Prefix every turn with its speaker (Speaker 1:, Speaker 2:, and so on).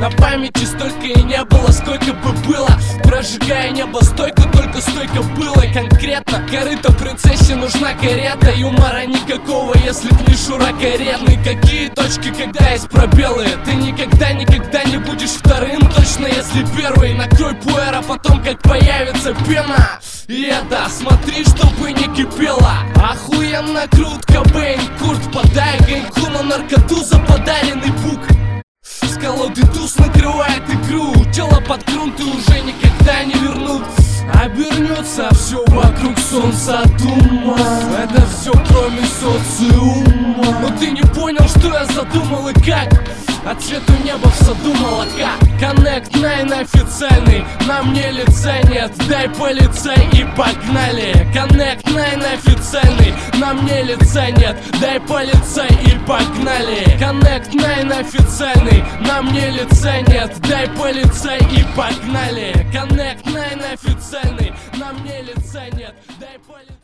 Speaker 1: На памяти столько и не было, сколько бы было. Прожигая небо стойко, только стойко было. Конкретно корыто принцессе нужна карета. Юмора никакого, если б не Шура каретный. Какие точки, когда есть пробелы? Ты никогда не будешь вторым, точно если первый. Накрой пуэр, а потом как появится пена. И это, смотри, чтобы не кипело. Охуенно крут, Кобейн, Курт, подай огоньку на наркоту за подаренный бук. С колоды туз накрывает игру. Тело под грунт и уже никогда не вернут. Обернется все вокруг солнца туман. Это все кроме социума. Но ты не понял, что я задумал и как. От цвету неба в саду молока. Connect 9 официальный, на мне лица нет. Дай полицай и погнали. Connect 9 официальный, на мне лица нет. Дай полицай и погнали. Connect 9 официальный, на мне лица нет. Дай полицай и погнали. Connect 9 официальный, на мне лица нет. Дай полицай.